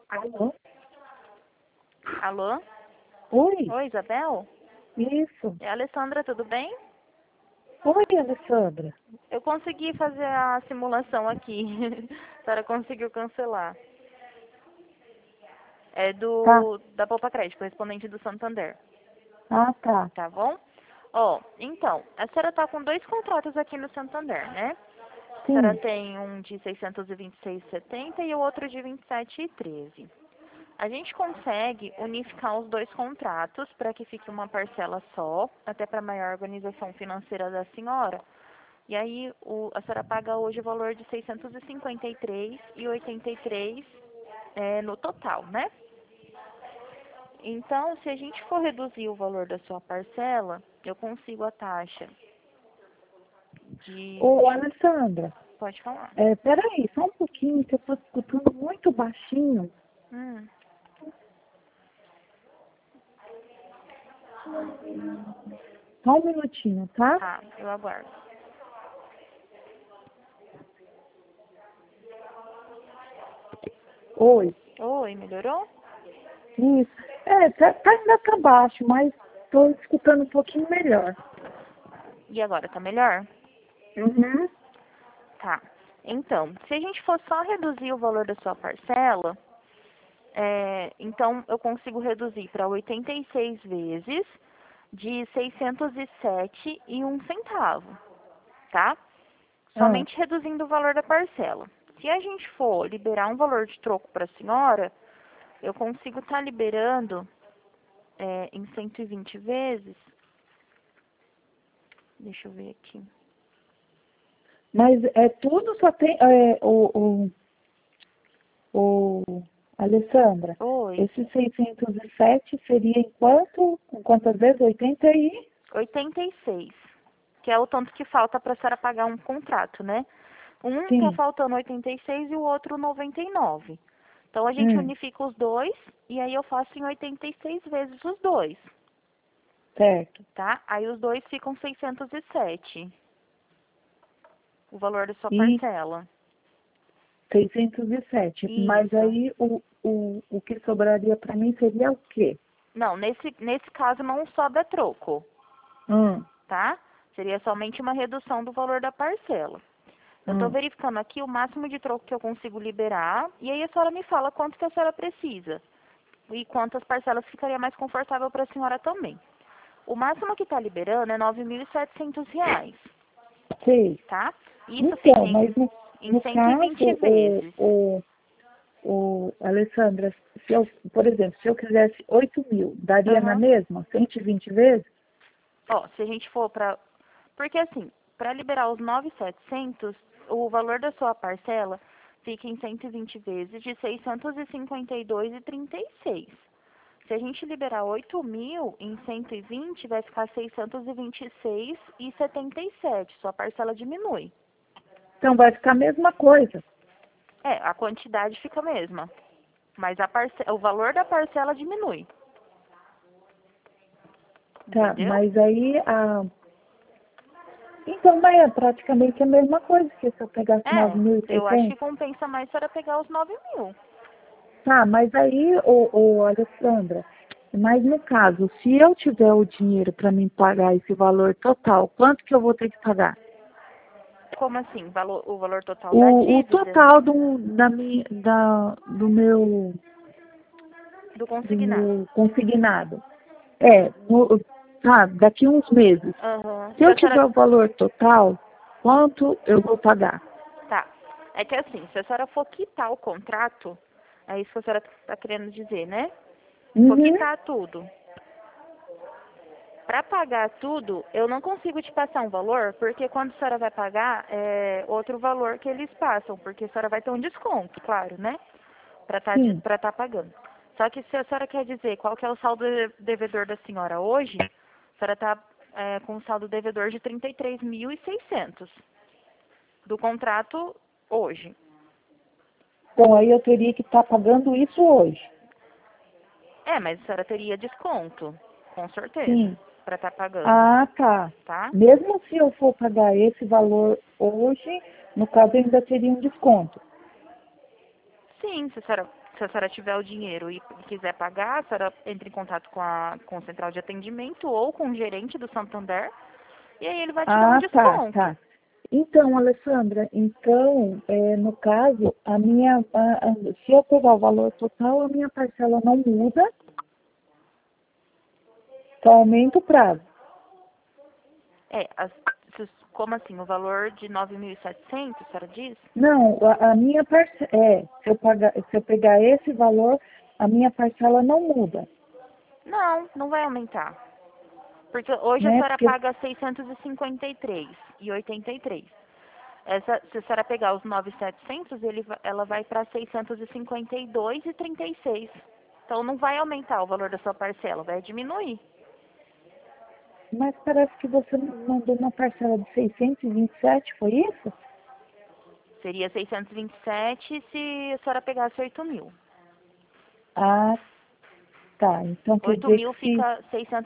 Alô? Alô? Oi? Oi, Isabel? Isso. É a Alessandra, tudo bem? Oi, Alessandra. Eu consegui fazer a simulação aqui. A senhora conseguiu cancelar. É Tá. da Poupa Crédito, correspondente do Santander. Ah, tá. Tá bom? Ó, então, a senhora tá com dois contratos aqui no Santander, né? A senhora Sim. tem um de 626,70 e o outro de 27,13. A gente consegue unificar os dois contratos para que fique uma parcela só, até para maior organização financeira da senhora. E aí a senhora paga hoje o valor de 653,83 no total, né? Então, se a gente for reduzir o valor da sua parcela, eu consigo a taxa de... Ô, Alessandra, Pode falar. peraí, só um pouquinho, que eu tô escutando muito baixinho. Hum, Só um minutinho, tá? tá, eu aguardo. Oi. Oi, melhorou? Isso. Ainda tá baixo, mas tô escutando um pouquinho melhor. E agora, tá melhor? Uhum. Tá. Então, se a gente for só reduzir o valor da sua parcela, então eu consigo reduzir para 86 vezes de 607,01 centavo, tá? Ah, Somente reduzindo o valor da parcela. Se a gente for liberar um valor de troco para a senhora, eu consigo estar liberando em 120 vezes. Deixa eu ver aqui. mas tudo só tem... Alessandra, Oi. esse 607 seria em quantas vezes? 80 e... 86, que é o tanto que falta para a senhora pagar um contrato, né? Um tá Sim. faltando 86 e o outro 99. Então a gente Hum, unifica os dois e aí eu faço em 86 vezes os dois, certo. tá? Aí os dois ficam 607, o valor da sua E parcela. 607. Mas Isso. aí o que sobraria para mim seria o quê? Não, nesse caso não sobra troco, Hum, tá? Seria somente uma redução do valor da parcela. Eu estou hum. verificando aqui o máximo de troco que eu consigo liberar e aí a senhora me fala quanto que a senhora precisa e quantas parcelas ficaria mais confortável para a senhora também. O máximo que está liberando é R$ 9.700, Sei. tá? Isso fica Então, mas em no 120 caso, vezes. Alessandra, se eu, por exemplo, se eu quisesse 8 mil, daria na Aham. mesma? 120 vezes? Ó, se a gente for para... Porque assim, para liberar os 9.700, o valor da sua parcela fica em 120 vezes de 652,36. Se a gente liberar 8 mil em 120, vai ficar 626,77. Sua parcela diminui. Então vai ficar a mesma coisa. A quantidade fica a mesma, mas o valor da parcela diminui, Tá, entendeu? mas aí então vai é praticamente a mesma coisa que se eu pegasse Eu acho 9.600. que compensa mais a senhora pegar os 9 mil. Tá, mas aí, Alessandra, mas no caso, se eu tiver o dinheiro para me pagar esse valor total, quanto que eu vou ter que pagar? Como assim? O valor total da O dívida total do do consignado. meu consignado. Daqui uns meses. Aham. Se Se eu a senhora... tiver o valor total, quanto eu vou pagar? Tá. É que assim, se a senhora for quitar o contrato, é isso que a senhora tá querendo dizer, né? For Uhum, quitar tudo. Para pagar tudo, eu não consigo te passar um valor, porque quando a senhora vai pagar, é outro valor que eles passam, porque a senhora vai ter um desconto, claro, né? sim. Para tá pagando. Só que se a senhora quer dizer qual que é o saldo devedor da senhora hoje, a senhora está com um saldo devedor de 33.600 do contrato hoje. Então aí eu teria que estar pagando isso hoje. Mas a senhora teria desconto, com certeza, Sim. para estar pagando, Ah, tá. tá? Mesmo se eu for pagar esse valor hoje, no caso eu ainda teria um desconto. Sim, se a senhora... se a senhora tiver o dinheiro e quiser pagar, a senhora entra em contato com a central de atendimento ou com o gerente do Santander, e aí ele vai te dar um Ah, tá, desconto. tá. Então, Alessandra, então, no caso, se eu pegar o valor total, a minha parcela não muda, só aumenta o prazo. É, como assim? O valor de 9.700, a senhora diz? Não, a minha parcela, se eu pegar esse valor, a minha parcela não muda, Não, não vai aumentar. Porque hoje a né? senhora Porque, paga 653,83. Se a senhora pegar os 9.700, ela vai para 652,36. Então não vai aumentar o valor da sua parcela, vai diminuir. mas parece que você mandou uma parcela de 627, foi isso? Seria 627 se a senhora pegasse 8.000. Ah, tá. Então quer Oito dizer mil que se... fica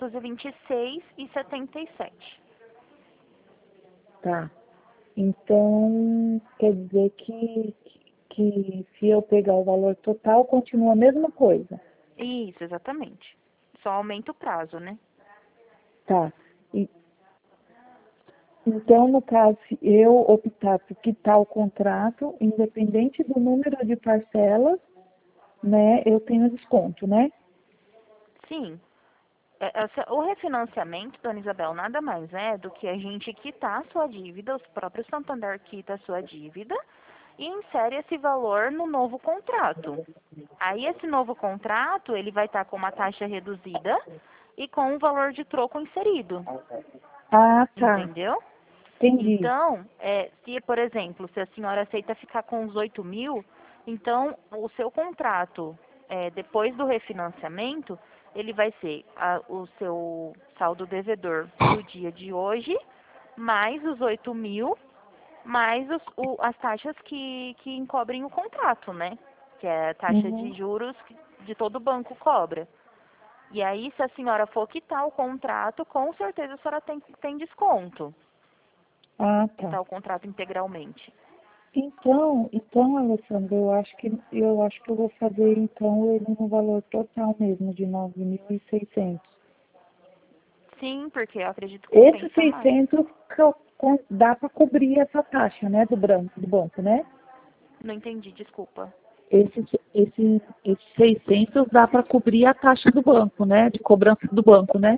626,77. Tá. Então, quer dizer que se eu pegar o valor total, continua a mesma coisa. Isso, exatamente. Só aumenta o prazo, né? Tá. E, então, no caso, se eu optar por quitar o contrato, independente do número de parcelas, né, eu tenho desconto, né? Sim. O refinanciamento, dona Isabel, nada mais é do que a gente quitar a sua dívida, os próprios Santander quita a sua dívida e insere esse valor no novo contrato. Aí esse novo contrato, ele vai estar com uma taxa reduzida e com um valor de troco inserido, Ah, tá. entendeu? Entendi. Então, se, por exemplo, se a senhora aceita ficar com os 8.000, então o seu contrato, depois do refinanciamento, ele vai ser o seu saldo devedor do dia de hoje, mais os 8.000, mais as taxas que encobrem o contrato, né? Que é a taxa de Uhum. juros que de todo banco cobra. E aí, se a senhora for quitar o contrato, com certeza a senhora tem desconto. Ah, tá. Quitar o contrato integralmente. Então, Alessandra, eu acho que eu vou fazer então ele no valor total mesmo de 9.600. Sim, porque eu acredito que Esse compensa mais. 600 dá para cobrir essa taxa, né, do banco, né? Não entendi, desculpa. Esse 600 dá para cobrir a taxa do banco, né? De cobrança do banco, né?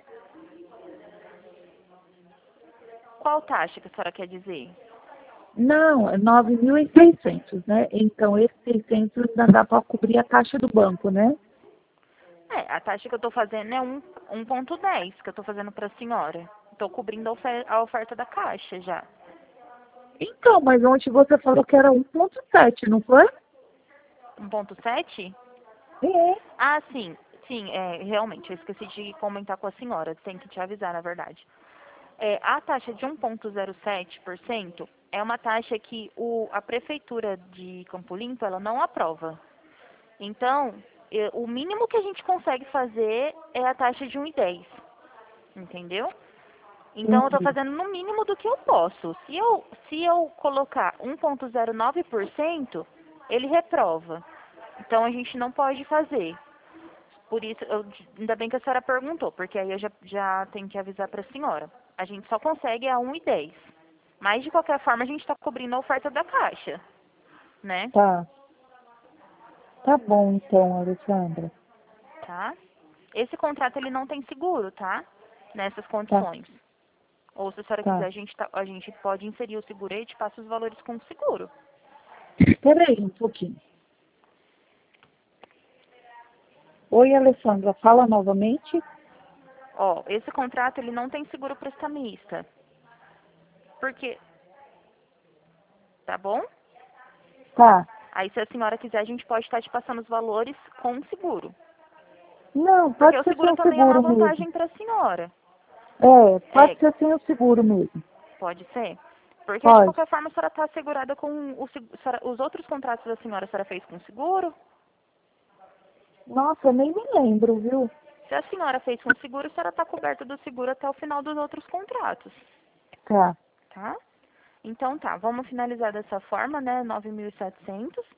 Qual taxa que a senhora quer dizer? Não, é 9.600, né? Então, esse 600 ainda dá para cobrir a taxa do banco, né? A taxa que eu estou fazendo é 1,10 que eu estou fazendo para a senhora. Estou cobrindo a oferta da caixa já. Então, mas ontem você falou que era 1,7, não foi? 1,7? É. Ah, sim. Sim, realmente, eu esqueci de comentar com a senhora. Tem que te avisar, na verdade. A taxa de 1,07% é uma taxa que a Prefeitura de Campo Limpo ela não aprova. Então, o mínimo que a gente consegue fazer é a taxa de 1,10, entendeu? Então, eu estou Entendi. fazendo no mínimo do que eu posso. Se eu colocar 1,09%, ele reprova. Então, a gente não pode fazer. Por isso, ainda bem que a senhora perguntou, porque aí eu já tenho que avisar para a senhora. A gente só consegue a 1,10. Mas, de qualquer forma, a gente está cobrindo a oferta da caixa, né? Tá. Tá bom, então, Alessandra. Tá? Esse contrato, ele não tem seguro, tá? Nessas Tá, condições. Ou se a senhora quiser, tá. a gente pode inserir o seguro e te passa os valores com o seguro. Espera aí um pouquinho. Oi, Alessandra, fala novamente. Ó, esse contrato, ele não tem seguro prestamista. Porque, tá bom? Tá. Aí, se a senhora quiser, a gente pode estar te passando os valores com o seguro. Não, Porque pode o ser sem seguro o também é uma seguro mesmo. vantagem para a senhora. Pode É, ser sem o seguro mesmo. pode ser? Porque, de Pode. qualquer forma, a senhora está assegurada com os outros contratos da senhora fez com seguro? Nossa, eu nem me lembro, viu? Se a senhora fez com seguro, a senhora está coberta do seguro até o final dos outros contratos, Tá. tá? Então tá, vamos finalizar dessa forma, né? 9.700.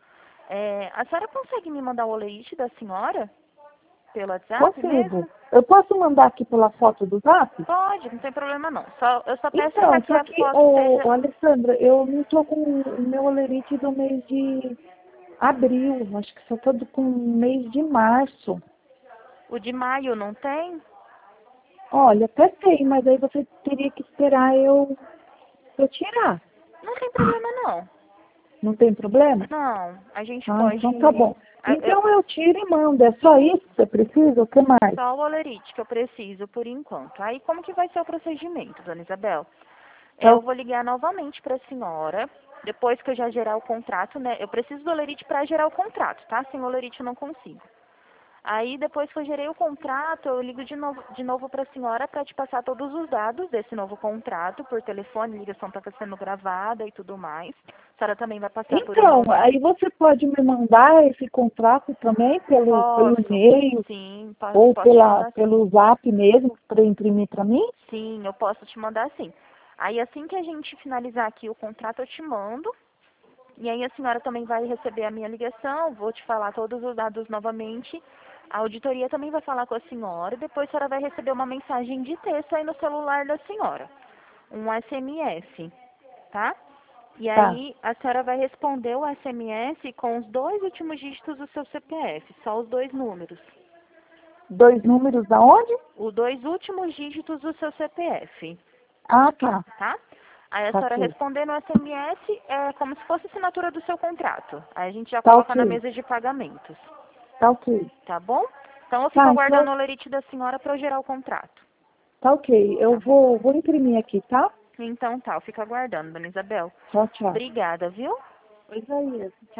A senhora consegue me mandar o olerite da senhora? Pelo WhatsApp mesmo? Consigo. Eu posso mandar aqui pela foto do Zap? Pode, não tem problema não. Eu só peço Então, para que só a que, foto seja... Alessandra, eu não tô com o meu olerite do mês de abril. Acho que só tô com o mês de março. O de maio não tem? Olha, até tem, mas aí você teria que esperar eu tirar. Não tem problema não. Não tem problema? Não, a gente Ah, pode... então tá bom. eu- Então eu tiro e mando. É só isso que você precisa? O que mais? Só o olerite que eu preciso por enquanto. Aí como que vai ser o procedimento, dona Isabel? Tá, Eu vou ligar novamente para a senhora, depois que eu já gerar o contrato, né? Eu preciso do olerite para gerar o contrato, tá? Sem olerite eu não consigo. Aí, depois que eu gerei o contrato, eu ligo de novo para a senhora para te passar todos os dados desse novo contrato, por telefone, a ligação está sendo gravada e tudo mais. A senhora também vai passar por uma então, outra... aí você pode me mandar esse contrato também pelo Posso, e-mail sim, ou posso te mandar sim. pelo Zap mesmo para imprimir para mim? Sim, eu posso te mandar sim. Aí, assim que a gente finalizar aqui o contrato, eu te mando. E aí a senhora também vai receber a minha ligação, vou te falar todos os dados novamente. A auditoria também vai falar com a senhora, depois a senhora vai receber uma mensagem de texto aí no celular da senhora, um SMS, tá? E Tá. aí a senhora vai responder o SMS com os 2 últimos dígitos do seu CPF, só os 2 números. 2 números da onde? Os 2 últimos dígitos do seu CPF, Ah, tá. tá? Aí a Tá senhora ok. responder no SMS é como se fosse assinatura do seu contrato. Aí a gente já Tá coloca na ok. mesa de pagamentos. Tá ok. Tá bom? Então eu fico Tá, então, aguardando o lerite da senhora para eu gerar o contrato. tá ok. Eu Tá bom? vou imprimir aqui, tá? Então tá, eu fico aguardando, dona Isabel. Tchau, tchau. Obrigada, viu? Pois é isso.